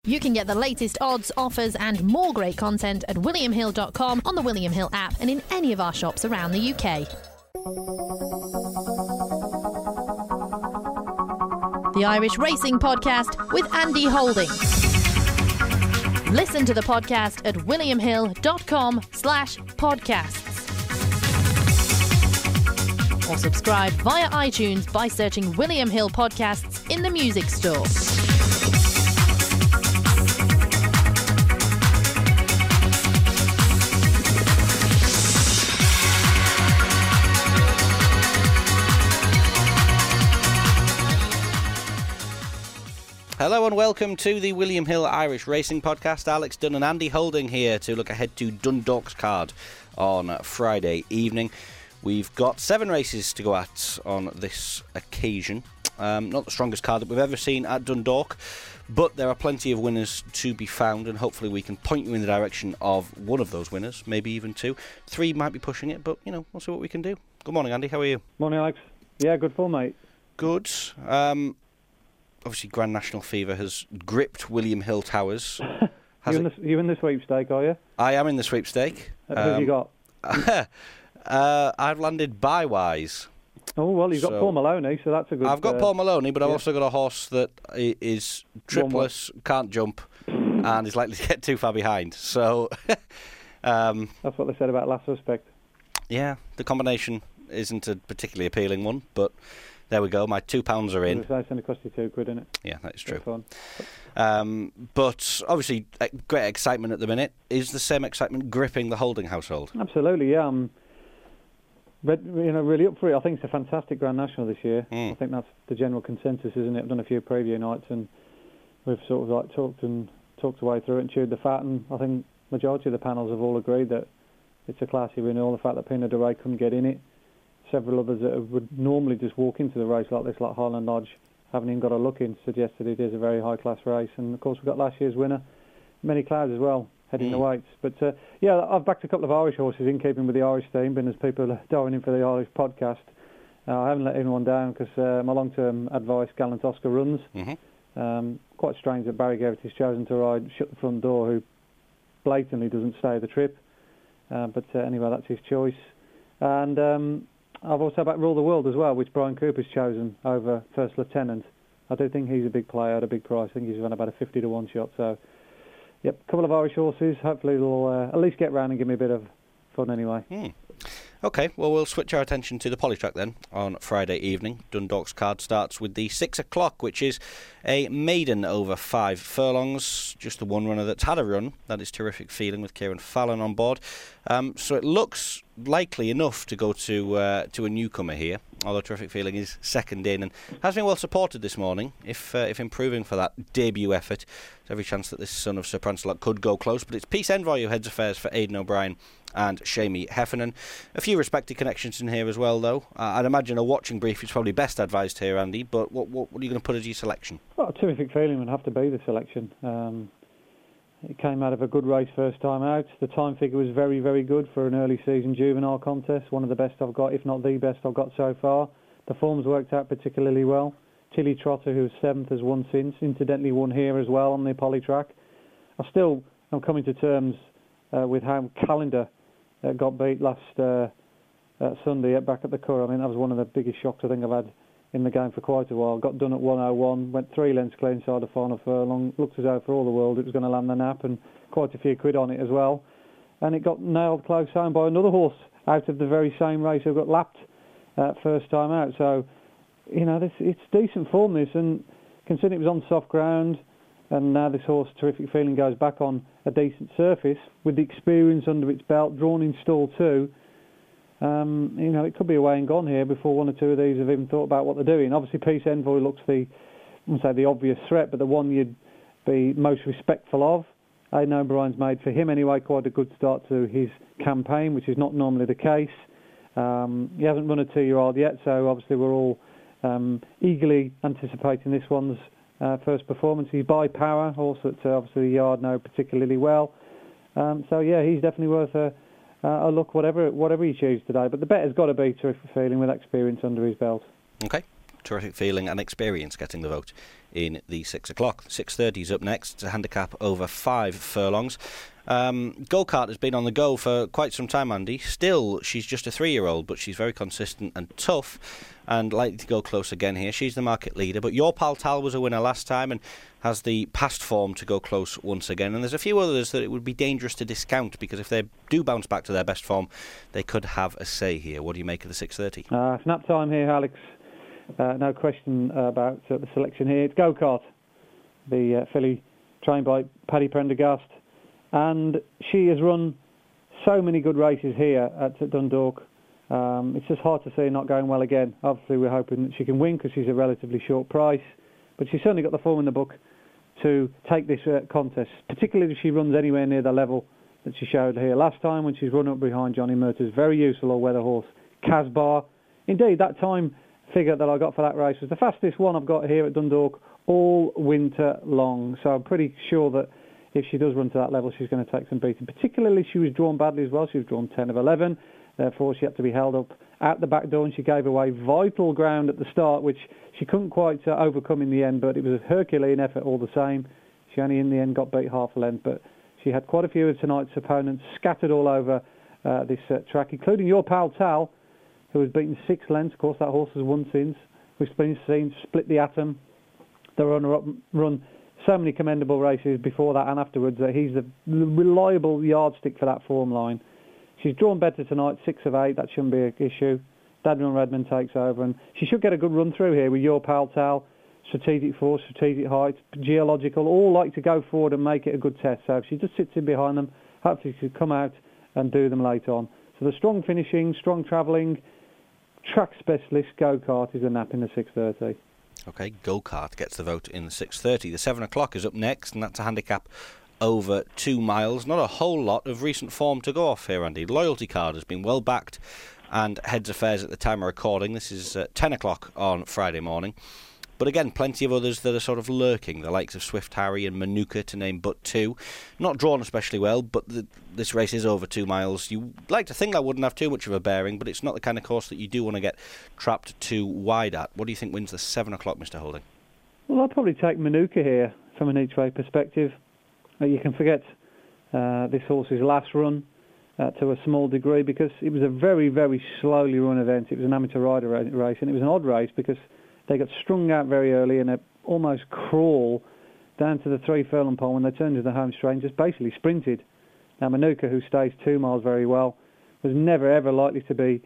You can get the latest odds, offers and more great content at williamhill.com, on the William Hill app and in any of our shops around the UK. The Irish Racing Podcast with Andy Holding. Listen to the podcast at williamhill.com/podcasts. Or subscribe via iTunes by searching William Hill Podcasts in the music store. Hello and welcome to the William Hill Irish Racing Podcast. Alex Dunn and Andy Holding here to look ahead to Dundalk's card on Friday evening. We've got 7 races to go at on this occasion. Not the strongest card that we've ever seen at Dundalk, but there are plenty of winners to be found, and hopefully we can point you in the direction of one of those winners, maybe even 2. 3 might be pushing it, but, we'll see what we can do. Good morning, Andy. How are you? Morning, Alex. Yeah, good form, mate. Good. Obviously, Grand National Fever has gripped William Hill Towers. You in the sweepstake, are you? I am in the sweepstake. Who have you got? I've landed Bywise. Oh, well, you've got Paul Maloney, so that's a good... I've got Paul Maloney, but I've also got a horse that is tripless, can't jump, and is likely to get too far behind. So that's what they said about Last Suspect. Yeah, the combination isn't a particularly appealing one, but... There we go, my £2 are in. It's only cost you £2, isn't it? Yeah, that is true. But obviously, great excitement at the minute. Is the same excitement gripping the Holding household? Absolutely, yeah. I'm really up for it. I think it's a fantastic Grand National this year. I think that's the general consensus, isn't it? I've done a few preview nights and we've sort of talked our way through it and chewed the fat, and I think the majority of the panels have all agreed that it's a classy renewal. The fact that Pinot de Rey couldn't get in it. Several others that would normally just walk into the race like this, like Highland Lodge, haven't even got a look in, suggested it is a very high-class race. And, of course, we've got last year's winner, Many Clouds, as well, heading the weights. But, I've backed a couple of Irish horses in keeping with the Irish theme, being as people are diving in for the Irish podcast. I haven't let anyone down because my long-term advice, Gallant Oscar, runs. Quite strange that Barry Garrett has chosen to ride Shut the Front Door, who blatantly doesn't stay the trip. But anyway, that's his choice. And... I've also backed Rule the World as well, which Brian Cooper's chosen over First Lieutenant. I do think he's a big player at a big price. I think he's run about a 50 to 1 shot. So, yep, a couple of Irish horses. Hopefully they'll at least get round and give me a bit of fun anyway. OK, well, we'll switch our attention to the Polytrack then on Friday evening. Dundalk's card starts with the 6 o'clock, which is a maiden over 5 furlongs. Just the one runner that's had a run. That is Terrific Feeling with Kieran Fallon on board. So it looks likely enough to go to a newcomer here, although Terrific Feeling is second in and has been well supported this morning. If improving for that debut effort, there's every chance that this son of Sir Prancelot could go close. But it's Peace Envoy who heads affairs for Aidan O'Brien and Shamie Heffernan. A few respected connections in here as well, though. I'd imagine a watching brief is probably best advised here, Andy, but what are you going to put as your selection? Well, Terrific Feeling would have to be the selection. It came out of a good race first time out. The time figure was very, very good for an early season juvenile contest. One of the best I've got, if not the best I've got so far. The form's worked out particularly well. Tilly Trotter, who was 7th, has won since. Incidentally won here as well on the Polytrack. I'm coming to terms with how Calendar got beat last Sunday back at the Curragh. I mean, that was one of the biggest shocks I think I've had in the game for quite a while. Got done at 101, went 3 lengths clear inside the final furlong. Looked as though for all the world it was going to land the nap, and quite a few quid on it as well. And it got nailed close home by another horse out of the very same race who got lapped first time out. So, it's decent form, this, and considering it was on soft ground, and now this horse, Terrific Feeling, goes back on a decent surface with the experience under its belt, drawn in stall 2. It could be a way and gone here before one or two of these have even thought about what they're doing. Obviously, Peace Envoy looks I wouldn't say the obvious threat, but the one you'd be most respectful of. Aidan O'Brien's made, for him anyway, quite a good start to his campaign, which is not normally the case. He hasn't run a 2-year-old yet, so obviously we're all eagerly anticipating this one's first performance. He's by Power, horse that obviously the yard know particularly well. He's definitely worth a look, whatever he chooses today. But the bet has got to be Terrific Feeling with experience under his belt. Okay. terrific feeling and experience getting the vote in the 6 o'clock. 6:30 is up next. It's a handicap over 5 furlongs. Go-Kart has been on the go for quite some time, Andy. Still, she's just a 3-year-old, but she's very consistent and tough and likely to go close again here. She's the market leader, but Your Pal Tal was a winner last time and has the past form to go close once again. And there's a few others that it would be dangerous to discount, because if they do bounce back to their best form, they could have a say here. What do you make of the 6:30? Snap time here, Alex. No question about the selection here. It's Go-Kart, the filly trained by Paddy Prendergast. And she has run so many good races here at Dundalk. It's just hard to see her not going well again. Obviously, we're hoping that she can win because she's a relatively short price. But she's certainly got the form in the book to take this contest, particularly if she runs anywhere near the level that she showed here last time when she's run up behind Johnny Murtagh's very useful all-weather horse, Casbar. Indeed, that time figure that I got for that race was the fastest one I've got here at Dundalk all winter long. So I'm pretty sure that if she does run to that level, she's going to take some beating. Particularly, she was drawn badly as well. She was drawn 10 of 11. Therefore, she had to be held up at the back door, and she gave away vital ground at the start, which she couldn't quite overcome in the end, but it was a Herculean effort all the same. She only in the end got beat half a length, but she had quite a few of tonight's opponents scattered all over this track, including Your Pal Tal, who was beaten 6 lengths. Of course, that horse has won since. We've been seen split the atom. The runner-up run so many commendable races before that and afterwards that he's the reliable yardstick for that form line. She's drawn better tonight, 6 of 8. That shouldn't be an issue. Daniel Redmond takes over, and she should get a good run through here with Your Pal Tal, Strategic Force, Strategic Height, Geological, all like to go forward and make it a good test. So if she just sits in behind them, hopefully she can come out and do them later on. So the strong finishing, strong travelling, track specialist Go-Kart is a nap in the 6:30. OK, Go-Kart gets the vote in the 6:30. The 7 o'clock is up next, and that's a handicap over 2 miles. Not a whole lot of recent form to go off here, Andy. Loyalty Card has been well backed and heads affairs at the time of recording. This is 10 o'clock on Friday morning. But again, plenty of others that are sort of lurking, the likes of Swift Harry and Manuka, to name but 2. Not drawn especially well, but this race is over 2 miles. You like to think that wouldn't have too much of a bearing, but it's not the kind of course that you do want to get trapped too wide at. What do you think wins the 7 o'clock, Mr. Holding? Well, I'll probably take Manuka here from an each-way perspective. You can forget this horse's last run to a small degree, because it was a very, very slowly run event. It was an amateur rider race, and it was an odd race because they got strung out very early in a almost crawl down to the 3 furlong pole when they turned to the home straight and just basically sprinted. Now, Manuka, who stays 2 miles very well, was never ever likely to be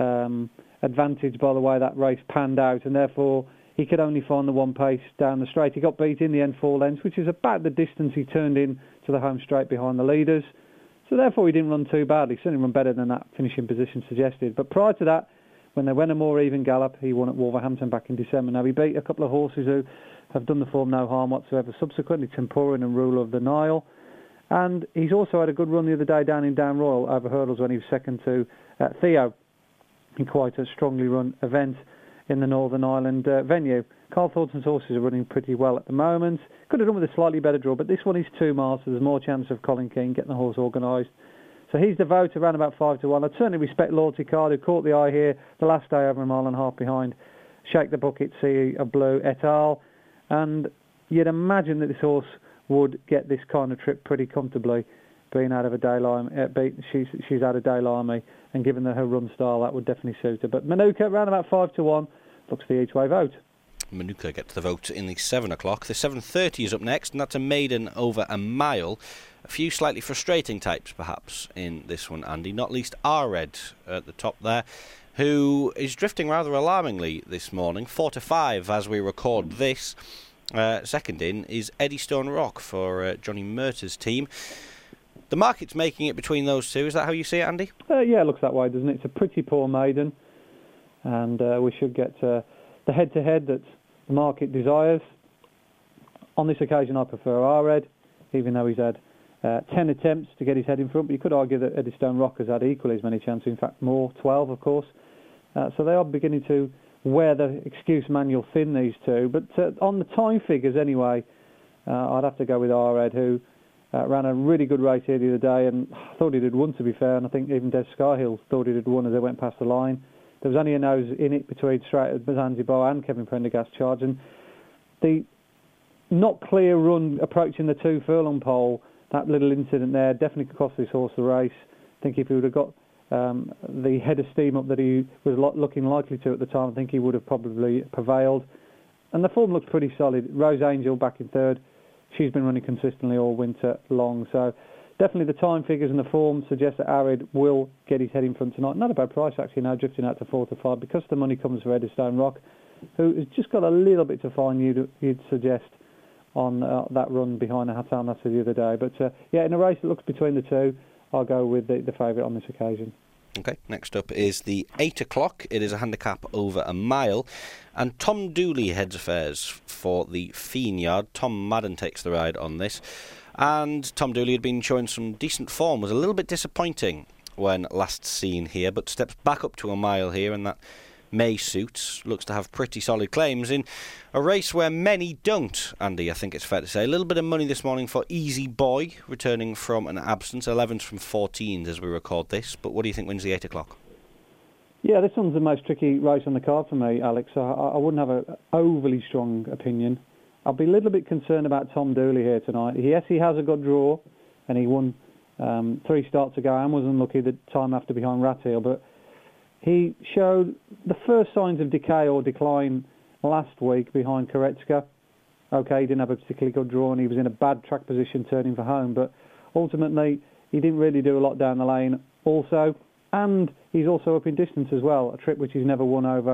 advantaged by the way that race panned out, and therefore he could only find the one pace down the straight. He got beat in the end 4 lengths, which is about the distance he turned in to the home straight behind the leaders. So therefore he didn't run too badly. Certainly run better than that finishing position suggested. But prior to that, when they went a more even gallop, he won at Wolverhampton back in December. Now, he beat a couple of horses who have done the form no harm whatsoever subsequently, Temporin and Ruler of the Nile. And he's also had a good run the other day down in Down Royal over hurdles when he was second to Theo in quite a strongly run event in the Northern Ireland venue. Carl Thornton's horses are running pretty well at the moment. Could have done with a slightly better draw, but this one is 2 miles, so there's more chance of Colin Keane getting the horse organised. So he's the vote around about 5 to 1. I'd certainly respect Loyalty Card, who caught the eye here the last day over a mile and a half behind Shake the Bucket, Sea of Blue et al. And you'd imagine that this horse would get this kind of trip pretty comfortably, being out of a she's out of Dale Army, and given her run style, that would definitely suit her. But Manuka, around about 5 to 1, looks the each-way vote. Manuka gets the vote in the 7 o'clock. The 7:30 is up next, and that's a maiden over a mile. A few slightly frustrating types, perhaps, in this one, Andy, not least R-Red at the top there, who is drifting rather alarmingly this morning, 4 to 5 as we record this. Second in is Eddystone Rock for Johnny Murtagh's team. The market's making it between those two. Is that how you see it, Andy? Yeah, it looks that way, doesn't it? It's a pretty poor maiden, and we should get the head-to-head that the market desires. On this occasion, I prefer R-Red, even though he's had 10 attempts to get his head in front, but you could argue that Eddystone Rock has had equally as many chances, in fact more, 12 of course. So they are beginning to wear the excuse manual thin, these two. But on the time figures anyway, I'd have to go with R-Red, who ran a really good race here the other day, and I thought he did won, to be fair, and I think even Des Skyhill thought he did won as they went past the line. there was only a nose in it between Straight at Zanzibar and Kevin Prendergast's charge, and the not clear run approaching the 2 furlong pole, that little incident there definitely could cost this horse the race. I think if he would have got the head of steam up that he was looking likely to at the time, I think he would have probably prevailed. And the form looks pretty solid. Rose Angel back in third. She's been running consistently all winter long. So definitely the time figures and the form suggest that Arid will get his head in front tonight. Not a bad price actually now, drifting out to 4 to 5 because the money comes for Eddystone Rock, who has just got a little bit to find, you'd suggest, on that run behind the Hatam Nasser the other day. But yeah, in a race that looks between the two, I'll go with the favourite on this occasion. Okay, next up is the 8 o'clock. It is a handicap over a mile. And Tom Dooley heads affairs for the Feniard. Tom Madden takes the ride on this. And Tom Dooley had been showing some decent form, was a little bit disappointing when last seen here, but steps back up to a mile here, and that May suits looks to have pretty solid claims in a race where many don't, Andy, I think it's fair to say. A little bit of money this morning for Easy Boy, returning from an absence, 11s from 14s as we record this, but what do you think wins the 8 o'clock? Yeah, this one's the most tricky race on the card for me, Alex, so I wouldn't have an overly strong opinion. I'll be a little bit concerned about Tom Dooley here tonight. Yes, he has a good draw, and he won 3 starts ago and was unlucky the time after behind Ratheel, but he showed the first signs of decay or decline last week behind Koretska. Okay, he didn't have a particularly good draw and he was in a bad track position turning for home, but ultimately he didn't really do a lot down the lane also, and he's also up in distance as well, a trip which he's never won over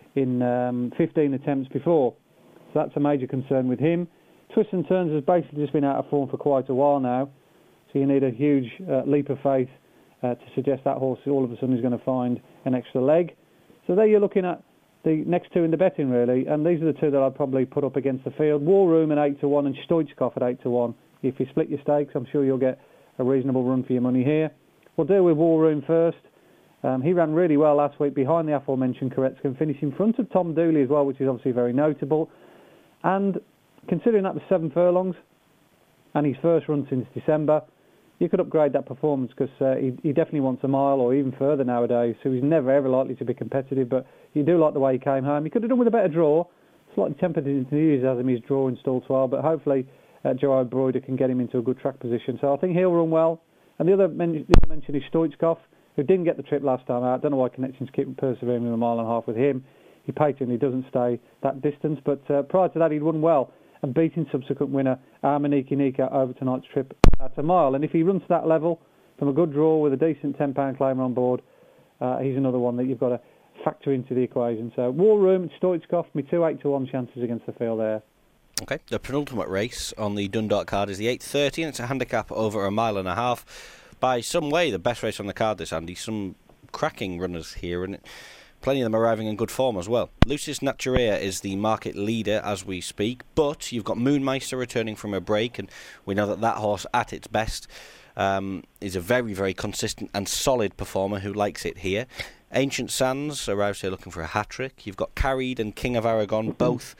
in 15 attempts before. So that's a major concern with him. Twists and Turns has basically just been out of form for quite a while now, so you need a huge leap of faith to suggest that horse all of a sudden is going to find an extra leg. So there you're looking at the next 2 in the betting really, and these are the 2 that I'd probably put up against the field. War Room at 8 to 1 and Stoichkov at 8 to 1. If you split your stakes, I'm sure you'll get a reasonable run for your money here. We'll deal with War Room first. He ran really well last week behind the aforementioned Koretska and finished in front of Tom Dooley as well, which is obviously very notable. And considering that was 7 furlongs and his first run since December, you could upgrade that performance because he definitely wants a mile or even further nowadays, so he's never ever likely to be competitive, but you do like the way he came home. He could have done with a better draw, slightly tempered enthusiasm his draw in stall 12, but hopefully Gerard Broider can get him into a good track position, so I think he'll run well. And the other mention is Stoichkov, who didn't get the trip last time out. I don't know why Connections keep persevering with a mile and a half with him. He patently doesn't stay that distance, but prior to that he'd won well and beating subsequent winner Armaniki Nika over tonight's trip at a mile. And if he runs to that level from a good draw with a decent £10 claimer on board, he's another one that you've got to factor into the equation. So War Room and Stoichkov, me 2 8 to 1 chances against the field there. Okay, the penultimate race on the Dundalk card is the 8:30, and it's a handicap over a mile and a half. By some way, the best race on the card this, Andy. Some cracking runners here, and plenty of them arriving in good form as well. Lucis Naturea is the market leader as we speak, but you've got Moonmeister returning from a break, and we know that that horse at its best is a very, very consistent and solid performer who likes it here. Ancient Sands arrives here looking for a hat-trick. You've got Carried and King of Aragon, both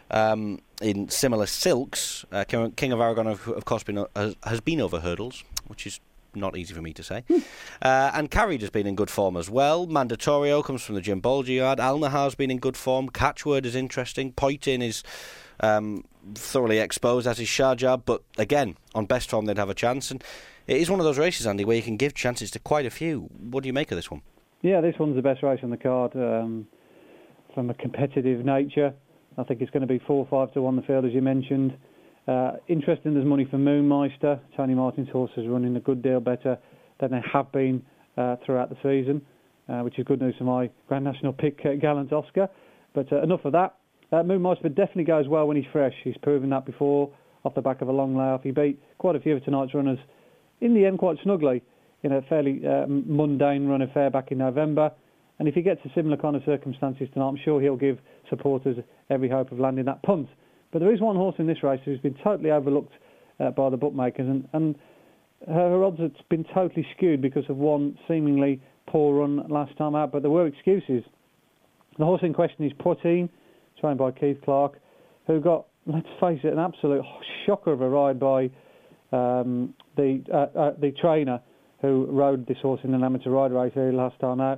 in similar silks. King of Aragon, of course, has been over hurdles, which is not easy for me to say. And Carried has been in good form as well. Mandatorio comes from the Jim Bolger yard. Alnahar's been in good form. Catchword is interesting. Poitin is thoroughly exposed, as is Sharjah, but again, on best form they'd have a chance. And it is one of those races, Andy, where you can give chances to quite a few. What do you make of this one? Yeah, this one's the best race on the card from a competitive nature. I think it's going to be 4 5 to 1 the field, as you mentioned. Interesting, there's money for Moonmeister. Tony Martin's horse is running a good deal better than they have been throughout the season, which is good news for my Grand National pick, Gallant Oscar. But enough of that. Moonmeister definitely goes well when he's fresh. He's proven that before, off the back of a long layoff. He beat quite a few of tonight's runners, in the end quite snugly, in a fairly mundane run affair back in November. And if he gets a similar kind of circumstances tonight, I'm sure he'll give supporters every hope of landing that punt. But there is one horse in this race who's been totally overlooked by the bookmakers, and her odds have been totally skewed because of one seemingly poor run last time out, but there were excuses. The horse in question is Poitin, trained by Keith Clark, who got, let's face it, an absolute shocker of a ride by the trainer who rode this horse in an amateur rider race here last time out.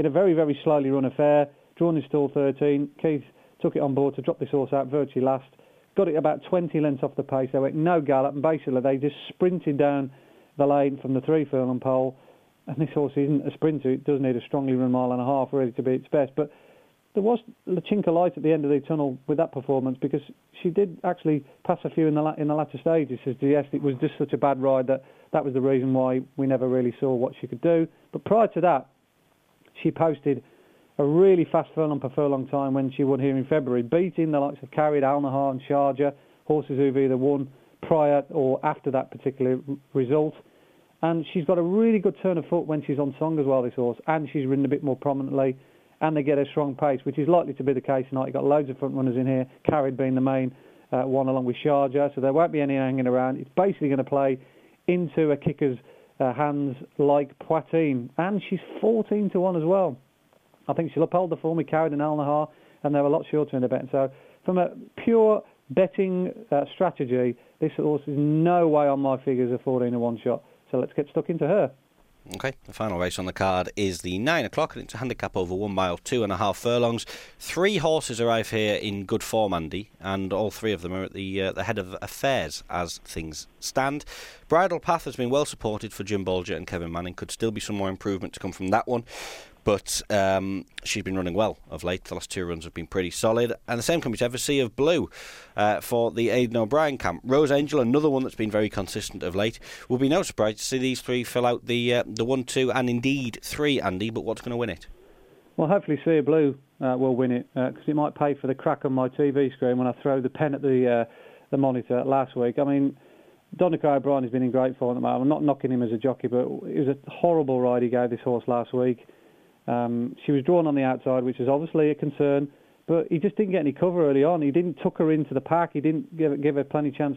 in a very, very slowly run affair, drawn in stall 13. Keith took it on board to drop this horse out virtually last. Got it about 20 lengths off the pace. They went no gallop, and basically they just sprinted down the lane from the 3 furlong pole. And this horse isn't a sprinter. It does need a strongly run mile and a half really to be its best. But there was a chink of light at the end of the tunnel with that performance, because she did actually pass a few in the latter stages to suggest it was just such a bad ride that was the reason why we never really saw what she could do. But prior to that, she posted a really fast furlong per furlong time when she won here in February, beating the likes of Carried, Al-Nahar and Sharjah, horses who've either won prior or after that particular result. And she's got a really good turn of foot when she's on song as well, this horse, and she's ridden a bit more prominently, and they get a strong pace, which is likely to be the case tonight. You've got loads of front runners in here, Carried being the main one along with Sharjah, so there won't be any hanging around. It's basically going to play into a kicker's hands like Poitin, and she's 14-1 as well. I think she'll uphold the form with Carried and Al-Nahar, and they're a lot shorter in the bet. So from a pure betting strategy, this horse is no way on my figures a 14-1 shot. So let's get stuck into her. Okay, the final race on the card is the 9 o'clock, and it's a handicap over 1 mile, 2.5 furlongs. 3 horses arrive here in good form, Andy, and all 3 of them are at the head of affairs as things stand. Bridle Path has been well supported for Jim Bolger and Kevin Manning. Could still be some more improvement to come from that one, but she's been running well of late. The last 2 runs have been pretty solid, and the same can be said for Sea of Blue for the Aidan O'Brien camp. Rose Angel, another one that's been very consistent of late. Will be no surprise to see these 3 fill out the 1, 2 and indeed 3, Andy, but what's going to win it? Well, hopefully Sea of Blue will win it, because it might pay for the crack on my TV screen when I throw the pen at the monitor last week. I mean, Donico O'Brien has been in great form at the moment. I'm not knocking him as a jockey, but it was a horrible ride he gave this horse last week. She was drawn on the outside, which is obviously a concern, but he just didn't get any cover early on. He didn't tuck her into the pack. He didn't give her plenty of chance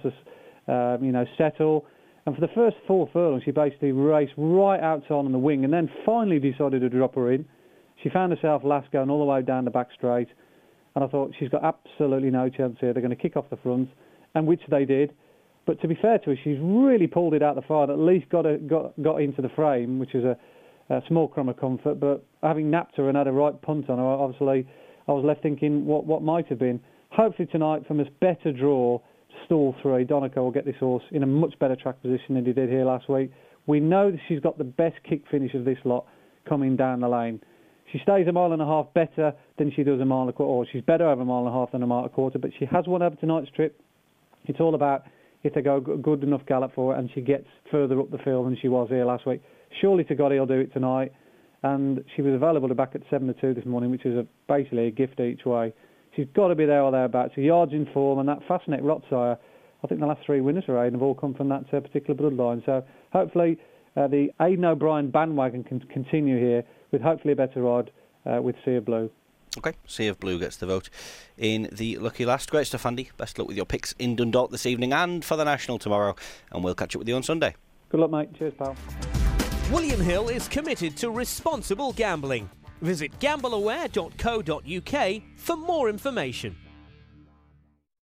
to settle. And for the first 4 furlongs, she basically raced right outside on the wing, and then finally decided to drop her in. She found herself last going all the way down the back straight, and I thought she's got absolutely no chance here. They're going to kick off the front, and which they did. But to be fair to her, she's really pulled it out the fire, at least got into the frame, which is a small crumb of comfort. But having napped her and had a right punt on her, obviously I was left thinking what might have been. Hopefully tonight, from this better draw, stall 3, Donico will get this horse in a much better track position than he did here last week. We know that she's got the best kick finish of this lot coming down the lane. She stays 1.5 miles better than she does 1.25 miles, or she's better over 1.5 miles than 1.25 miles, but she has won over tonight's trip. It's all about if they go good enough gallop for her and she gets further up the field than she was here last week. Surely to God he'll do it tonight. And she was available to back at 7-2 this morning, which is basically a gift each way. She's got to be there or thereabouts. Her yard's in form, and that Fastnet Rotsire, I think the last 3 winners for Aidan have all come from that particular bloodline. So hopefully the Aidan O'Brien bandwagon can continue here with hopefully a better ride with Sea of Blue. Okay, Sea of Blue gets the vote in the lucky last. Great stuff, Andy. Best luck with your picks in Dundalk this evening and for the National tomorrow, and we'll catch up with you on Sunday. Good luck, mate. Cheers, pal. William Hill is committed to responsible gambling. Visit gambleaware.co.uk for more information.